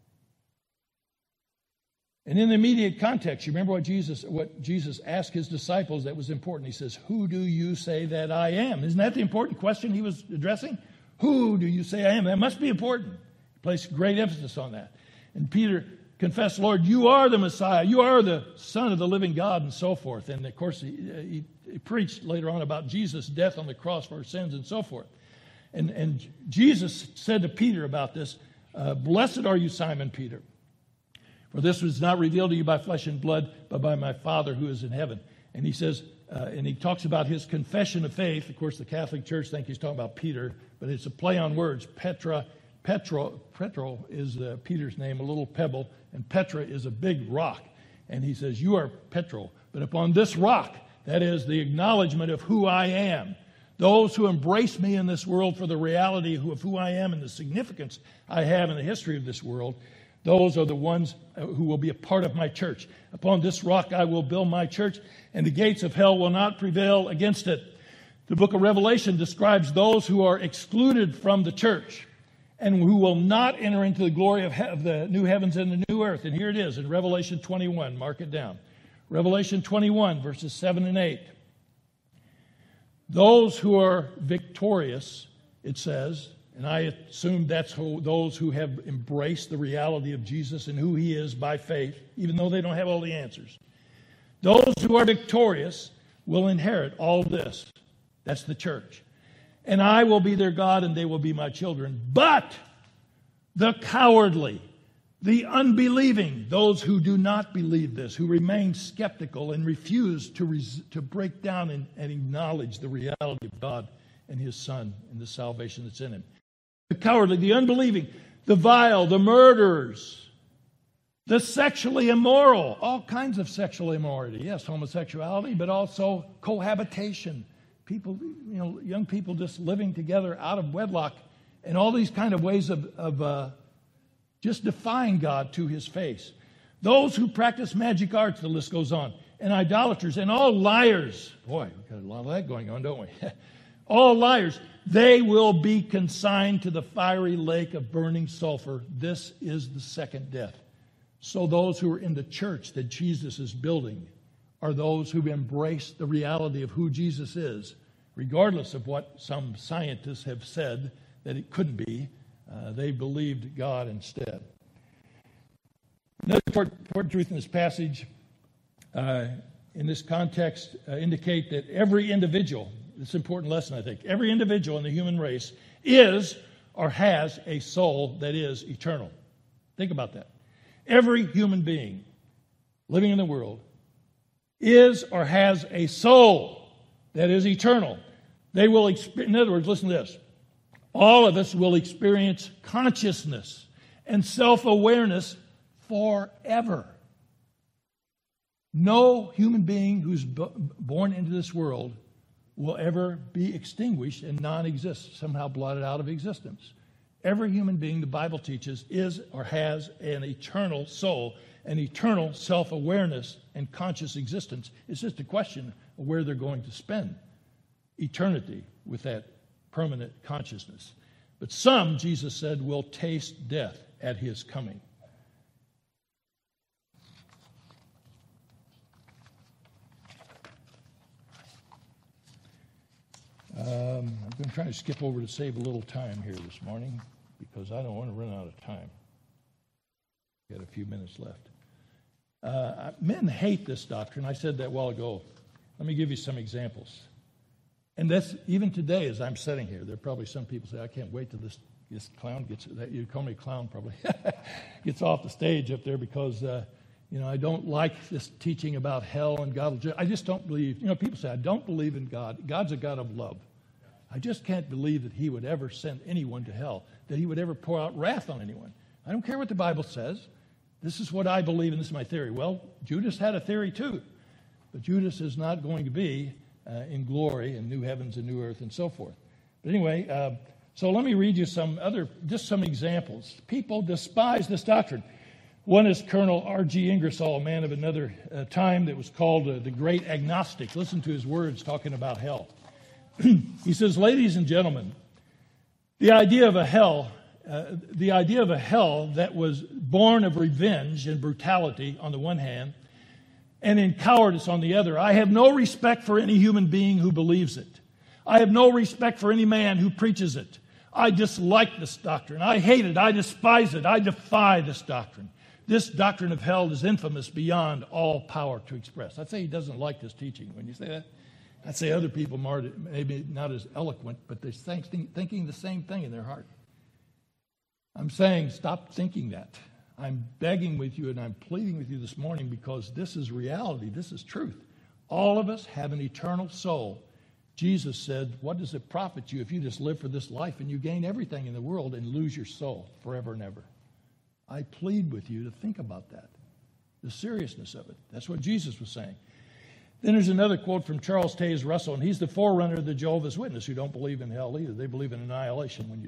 A: in the immediate context, you remember what Jesus asked his disciples that was important. He says, who do you say that I am? Isn't that the important question he was addressing? Who do you say I am? That must be important. He placed great emphasis on that. And Peter confess, Lord, you are the Messiah. You are the Son of the living God, and so forth. And, of course, he preached later on about Jesus' death on the cross for our sins and so forth. And Jesus said to Peter about this, blessed are you, Simon Peter, for this was not revealed to you by flesh and blood, but by my Father who is in heaven. And he says, and he talks about his confession of faith. Of course, the Catholic Church thinks he's talking about Peter, but it's a play on words. Petro is Peter's name, a little pebble, and Petra is a big rock. And he says, you are Petro, but upon this rock, that is the acknowledgement of who I am, those who embrace me in this world for the reality of who I am and the significance I have in the history of this world, those are the ones who will be a part of my church. Upon this rock I will build my church, and the gates of hell will not prevail against it. The book of Revelation describes those who are excluded from the church and who will not enter into the glory of the new heavens and the new earth. And here it is in Revelation 21. Mark it down. Revelation 21, verses 7 and 8. Those who are victorious, it says, And I assume that's those who have embraced the reality of Jesus and who he is by faith, even though they don't have all the answers. Those who are victorious will inherit all this. That's the church. And I will be their God and they will be my children. But the cowardly, the unbelieving, those who do not believe this, who remain skeptical and refuse to break down and acknowledge the reality of God and his Son and the salvation that's in him. The cowardly, the unbelieving, the vile, the murderers, the sexually immoral, all kinds of sexual immorality. Yes, homosexuality, but also cohabitation. People, young people just living together out of wedlock, and all these kind of ways of just defying God to his face. Those who practice magic arts, the list goes on, and idolaters, and all liars. Boy, we've got a lot of that going on, don't we? All liars, they will be consigned to the fiery lake of burning sulfur. This is the second death. So those who are in the church that Jesus is building are those who embrace the reality of who Jesus is, regardless of what some scientists have said that it couldn't be. They believed God instead. Another important truth in this passage, in this context, indicate that every individual, it's an important lesson, I think, every individual in the human race is or has a soul that is eternal. Think about that. Every human being living in the world is or has a soul that is eternal. They will, in other words, listen to this. All of us will experience consciousness and self-awareness forever. No human being who's born into this world will ever be extinguished and non-exist, somehow blotted out of existence. Every human being, the Bible teaches, is or has an eternal soul, an eternal self-awareness and conscious existence. It's just a question of where they're going to spend eternity with that permanent consciousness. But some, Jesus said, will taste death at his coming. I've been trying to skip over to save a little time here this morning because I don't want to run out of time. Got a few minutes left. Men hate this doctrine. I said that a while ago. Let me give you some examples. And that's even today as I'm sitting here. There are probably some people say, I can't wait till this clown gets, you call me a clown probably, gets off the stage up there because, I don't like this teaching about hell and God will judge. I just don't believe, people say, I don't believe in God. God's a God of love. I just can't believe that he would ever send anyone to hell, that he would ever pour out wrath on anyone. I don't care what the Bible says. This is what I believe, and this is my theory. Well, Judas had a theory too, but Judas is not going to be in glory and new heavens and new earth and so forth. But anyway, so let me read you some examples. People despise this doctrine. One is Colonel R.G. Ingersoll, a man of another time that was called the Great Agnostic. Listen to his words talking about hell. He says, ladies and gentlemen, the idea of a hell that was born of revenge and brutality on the one hand, and in cowardice on the other. I have no respect for any human being who believes it. I have no respect for any man who preaches it. I dislike this doctrine. I hate it. I despise it. I defy this doctrine. This doctrine of hell is infamous beyond all power to express. I'd say he doesn't like this teaching. When you say that, I'd say other people maybe not as eloquent, but they're thinking the same thing in their heart. I'm saying stop thinking that. I'm begging with you and I'm pleading with you this morning because this is reality. This is truth. All of us have an eternal soul. Jesus said, what does it profit you if you just live for this life and you gain everything in the world and lose your soul forever and ever? I plead with you to think about that, the seriousness of it. That's what Jesus was saying. Then there's another quote from Charles Taze Russell, and he's the forerunner of the Jehovah's Witnesses who don't believe in hell either. They believe in annihilation when you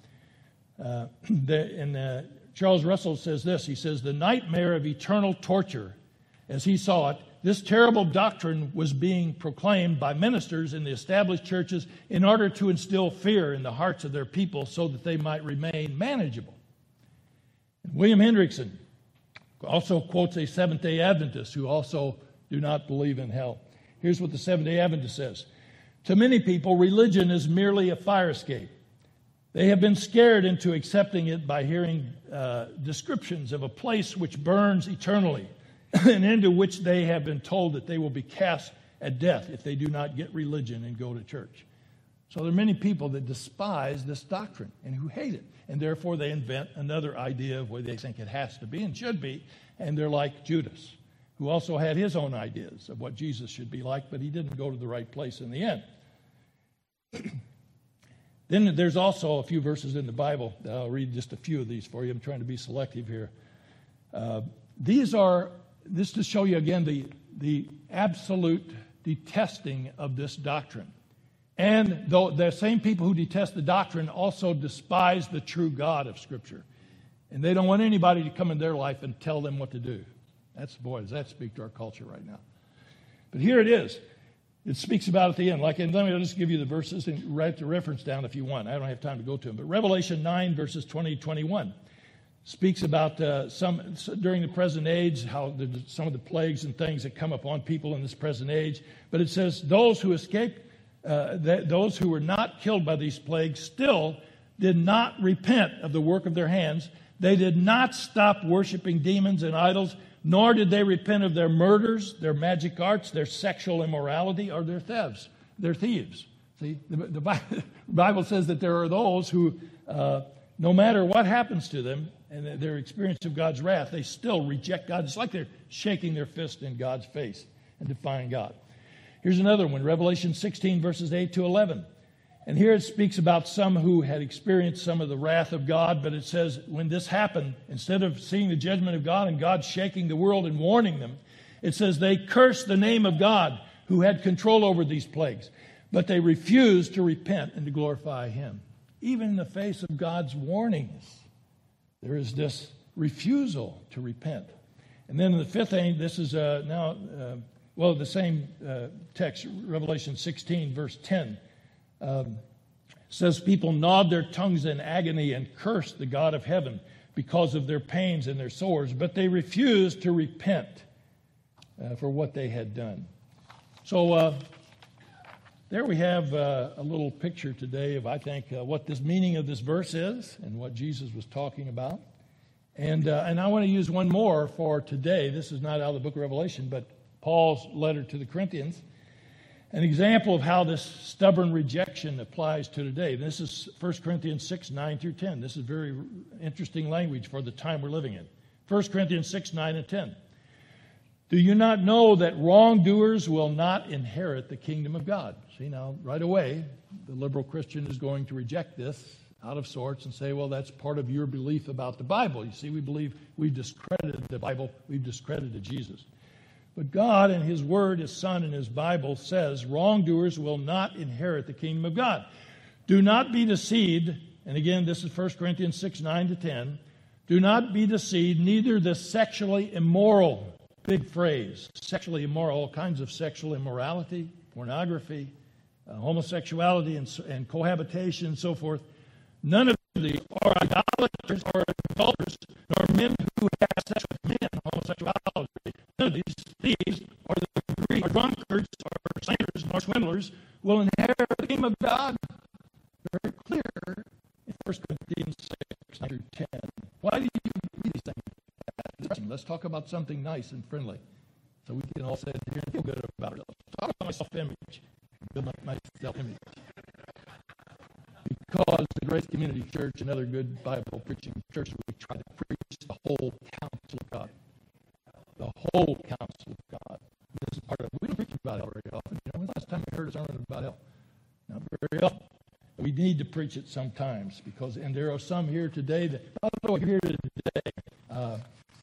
A: die. Charles Russell says this. He says, the nightmare of eternal torture, as he saw it, this terrible doctrine was being proclaimed by ministers in the established churches in order to instill fear in the hearts of their people so that they might remain manageable. And William Hendrickson also quotes a Seventh-day Adventist who also do not believe in hell. Here's what the Seventh-day Adventist says. To many people, religion is merely a fire escape. They have been scared into accepting it by hearing descriptions of a place which burns eternally, and into which they have been told that they will be cast at death if they do not get religion and go to church. So there are many people that despise this doctrine and who hate it, and therefore they invent another idea of what they think it has to be and should be, and they're like Judas, who also had his own ideas of what Jesus should be like, but he didn't go to the right place in the end. Then there's also a few verses in the Bible. I'll read just a few of these for you. I'm trying to be selective here. This to show you again the absolute detesting of this doctrine. And though the same people who detest the doctrine also despise the true God of Scripture. And they don't want anybody to come in their life and tell them what to do. Does that speak to our culture right now? But here it is. It speaks about at the end. Let me just give you the verses and write the reference down if you want. I don't have time to go to them. But Revelation 9, verses 20 to 21 speaks about during the present age, how some of the plagues and things that come upon people in this present age. But it says, those who escaped, those who were not killed by these plagues still did not repent of the work of their hands. They did not stop worshiping demons and idols, nor did they repent of their murders, their magic arts, their sexual immorality, or their thieves. See, the Bible says that there are those who, no matter what happens to them and their experience of God's wrath, they still reject God. It's like they're shaking their fist in God's face and defying God. Here's another one, Revelation 16, verses 8 to 11. And here it speaks about some who had experienced some of the wrath of God, but it says when this happened, instead of seeing the judgment of God and God shaking the world and warning them, it says they cursed the name of God who had control over these plagues, but they refused to repent and to glorify Him. Even in the face of God's warnings, there is this refusal to repent. And then in the fifth thing, this is the same text, Revelation 16, verse 10. Says people gnawed their tongues in agony and cursed the God of heaven because of their pains and their sores, but they refused to repent for what they had done. So there we have a little picture today of, I think, what this meaning of this verse is and what Jesus was talking about. And I want to use one more for today. This is not out of the book of Revelation, but Paul's letter to the Corinthians. An example of how this stubborn rejection applies to today. This is 1 Corinthians 6, 9 through 10. This is very interesting language for the time we're living in. 1 Corinthians 6, 9 and 10. Do you not know that wrongdoers will not inherit the kingdom of God? See, now, right away, the liberal Christian is going to reject this out of sorts and say, well, that's part of your belief about the Bible. You see, we believe we've discredited the Bible, we've discredited Jesus. But God and His Word, His Son, and His Bible says wrongdoers will not inherit the kingdom of God. Do not be deceived, and again, this is 1 Corinthians 6, 9 to 10. Do not be deceived, neither the sexually immoral, big phrase, sexually immoral, all kinds of sexual immorality, pornography, homosexuality, and cohabitation, and so forth. None of these are idolaters or adulterers, nor men who have sex with men, homosexuality. None of these or the greedy, or drunkards, or slanderers, nor swindlers will inherit the kingdom of God. Very clear in 1 Corinthians 6, 9 through 10. Why do you read these things? Let's talk about something nice and friendly, so we can all sit here and feel good about ourselves. Talk about my self-image. Build my self-image. Because the Grace Community Church and other good Bible preaching churches, we try to preach the whole counsel of God. The whole counsel of God. This is part of it. We don't preach about hell very often. When's the last time you heard a sermon about hell? Not very often. We need to preach it sometimes and there are some here today that, by the way, you're here today.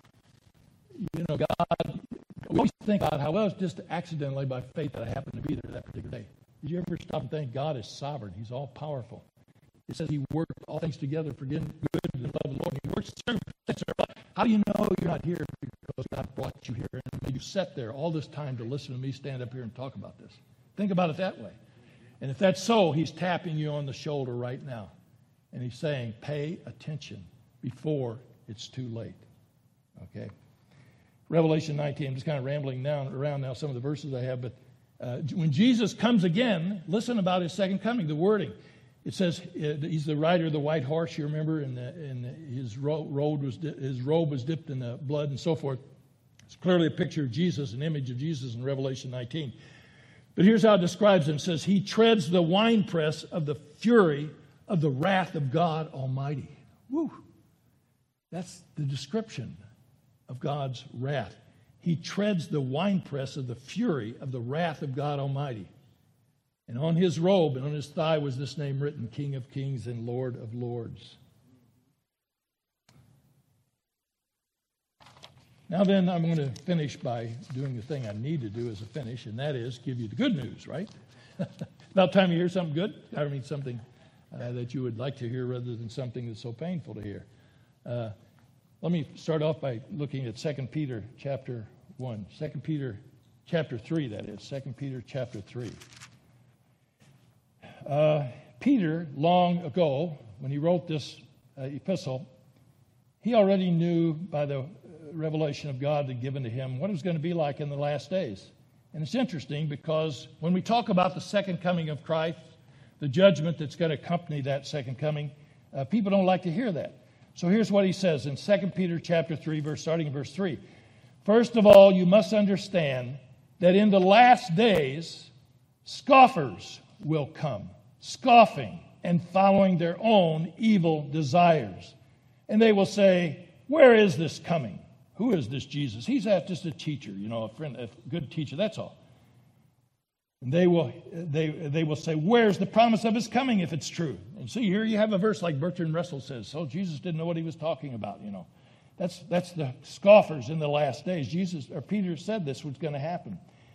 A: God, we always think about how, well, it's just accidentally by faith that I happen to be there that particular day. Did you ever stop and think God is sovereign? He's all powerful. It says He worked all things together for good and love of the Lord. He works How do you know you're not here? Because God brought you here and made you sit there all this time to listen to me stand up here and talk about this. Think about it that way. And if that's so, He's tapping you on the shoulder right now. And He's saying, pay attention before it's too late. Okay? Revelation 19, I'm just kind of rambling around now some of the verses I have, but when Jesus comes again, listen about His second coming, the wording. It says he's the rider of the white horse, you remember, and his robe was dipped in the blood and so forth. It's clearly a picture of Jesus, an image of Jesus in Revelation 19. But here's how it describes him. It says, he treads the winepress of the fury of the wrath of God Almighty. Woo! That's the description of God's wrath. He treads the winepress of the fury of the wrath of God Almighty. And on his robe and on his thigh was this name written, King of Kings and Lord of Lords. Now then, I'm going to finish by doing the thing I need to do as a finish, and that is give you the good news, right? About time you hear something good. I mean something that you would like to hear rather than something that's so painful to hear. Let me start off by looking at 2 Peter chapter 1. 2 Peter chapter 3, that is. 2 Peter chapter 3. Peter, long ago, when he wrote this epistle, he already knew by the revelation of God that given to him what it was going to be like in the last days. And it's interesting because when we talk about the second coming of Christ, the judgment that's going to accompany that second coming, people don't like to hear that. So here's what he says in 2 Peter chapter 3, starting in verse 3. First of all, you must understand that in the last days, scoffers will come, scoffing and following their own evil desires. And they will say, where is this coming? Who is this Jesus? He's just a teacher, a friend, a good teacher, that's all. And they will say, where's the promise of his coming if it's true? And see, here you have a verse like Bertrand Russell says, so Jesus didn't know what he was talking about, That's the scoffers in the last days. Peter said this was going to happen.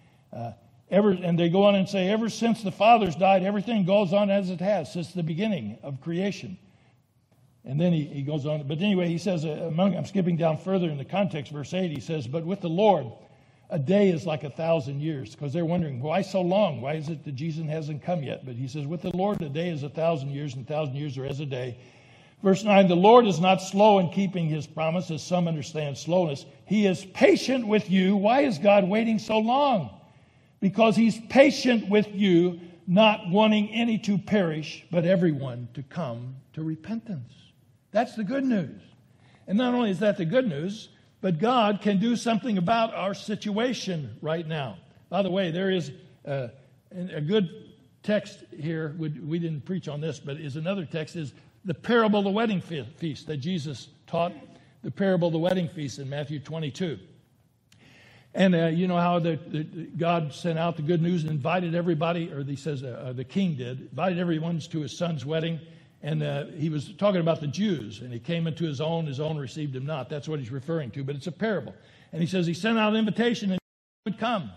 A: And they go on and say, ever since the fathers died, everything goes on as it has since the beginning of creation. And then he goes on. But anyway, he says, I'm skipping down further in the context, verse 8, he says, but with the Lord, a day is like 1,000 years. Because they're wondering, why so long? Why is it that Jesus hasn't come yet? But he says, with the Lord, a day is 1,000 years, and 1,000 years are as a day. Verse 9, the Lord is not slow in keeping his promise, as some understand slowness. He is patient with you. Why is God waiting so long? Because he's patient with you, not wanting any to perish, but everyone to come to repentance. That's the good news. And not only is that the good news, but God can do something about our situation right now. By the way, there is a good text here. We didn't preach on this, but is another text is the parable of the wedding feast that Jesus taught, the parable of the wedding feast in Matthew 22. And you know how God sent out the good news and invited everybody, or he says the king did, invited everyone to his son's wedding. And he was talking about the Jews, and he came into his own received him not. That's what he's referring to, but it's a parable. And he says he sent out an invitation and he would come.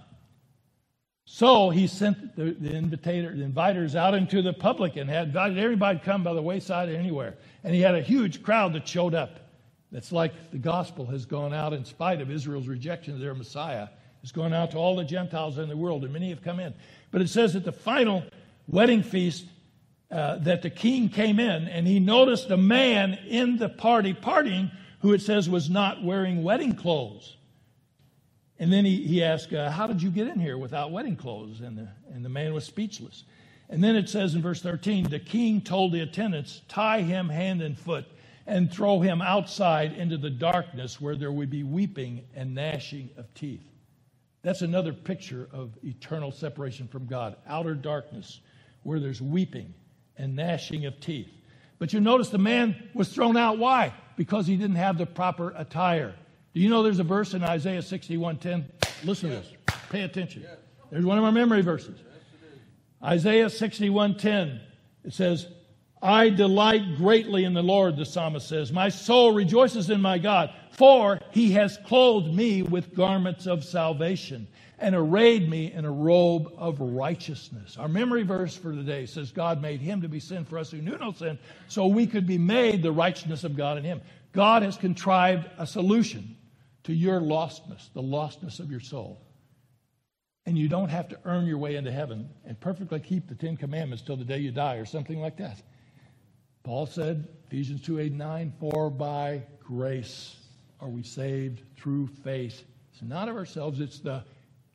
A: So he sent the inviters out into the public and had invited everybody to come by the wayside or anywhere. And he had a huge crowd that showed up. That's like the gospel has gone out in spite of Israel's rejection of their Messiah. It's gone out to all the Gentiles in the world, and many have come in. But it says at the final wedding feast, that the king came in and he noticed a man in the partying who it says was not wearing wedding clothes. And then he asked, how did you get in here without wedding clothes? And the man was speechless. And then it says in verse 13, the king told the attendants, tie him hand and foot and throw him outside into the darkness where there would be weeping and gnashing of teeth. That's another picture of eternal separation from God. Outer darkness where there's weeping and gnashing of teeth. But you notice the man was thrown out. Why? Because he didn't have the proper attire. Do you know there's a verse in Isaiah 61:10? Listen to this. Pay attention. There's one of our memory verses. Isaiah 61:10. It says, I delight greatly in the Lord, the psalmist says. My soul rejoices in my God, for he has clothed me with garments of salvation and arrayed me in a robe of righteousness. Our memory verse for today says God made him to be sin for us who knew no sin, so we could be made the righteousness of God in him. God has contrived a solution to your lostness, the lostness of your soul. And you don't have to earn your way into heaven and perfectly keep the 10 Commandments till the day you die or something like that. Paul said, Ephesians 2:8-9, for by grace are we saved through faith. It's not of ourselves, it's the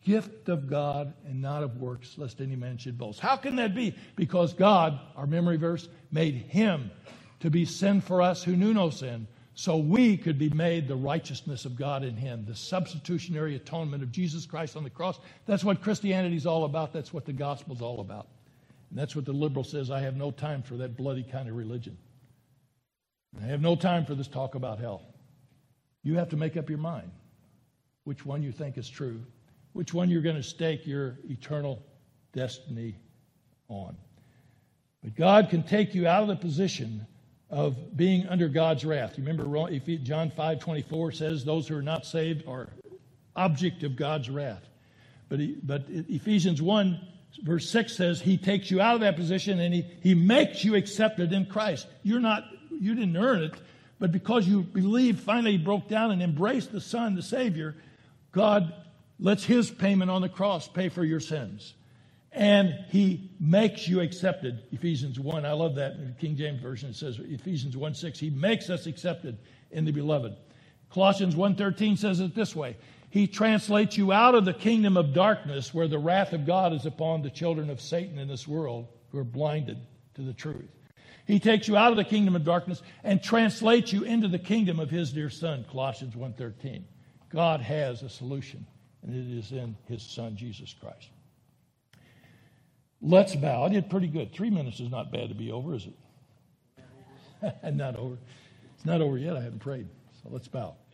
A: gift of God and not of works, lest any man should boast. How can that be? Because God, our memory verse, made him to be sin for us who knew no sin, so we could be made the righteousness of God in him, the substitutionary atonement of Jesus Christ on the cross. That's what Christianity is all about. That's what the gospel is all about. And that's what the liberal says, I have no time for that bloody kind of religion. I have no time for this talk about hell. You have to make up your mind which one you think is true, which one you're going to stake your eternal destiny on. But God can take you out of the position of being under God's wrath. You remember John 5:24 says those who are not saved are object of God's wrath. But Ephesians 1 verse 6 says he takes you out of that position and he makes you accepted in Christ. You didn't earn it, but because you believed, finally broke down and embraced the Son, the Savior, God lets his payment on the cross pay for your sins. And he makes you accepted. Ephesians 1, I love that. In the King James Version it says, Ephesians 1:6, he makes us accepted in the beloved. Colossians 1:13 says it this way, he translates you out of the kingdom of darkness where the wrath of God is upon the children of Satan in this world who are blinded to the truth. He takes you out of the kingdom of darkness and translates you into the kingdom of his dear Son, Colossians 1:13. God has a solution, and it is in his Son, Jesus Christ. Let's bow. I did pretty good. 3 minutes is not bad to be over, is it? Not over. It's not over yet. I haven't prayed. So let's bow.